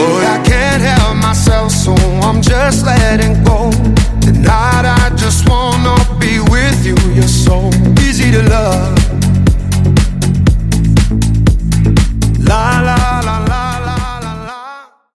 but I can't help myself, so I'm just letting go.